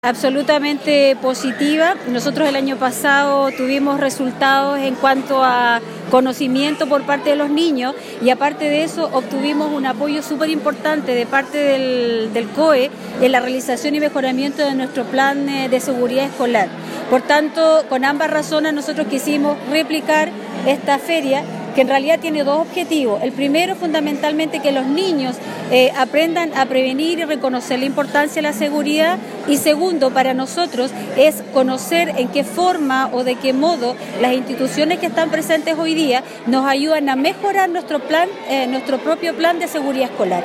Absolutamente positiva. Nosotros el año pasado tuvimos resultados en cuanto a conocimiento por parte de los niños y aparte de eso obtuvimos un apoyo súper importante de parte del COE en la realización y mejoramiento de nuestro plan de seguridad escolar. Por tanto, con ambas razones nosotros quisimos replicar esta feria, que en realidad tiene dos objetivos. El primero, fundamentalmente, que los niños aprendan a prevenir y reconocer la importancia de la seguridad, y segundo, para nosotros, es conocer en qué forma o de qué modo las instituciones que están presentes hoy día nos ayudan a mejorar nuestro propio plan de seguridad escolar.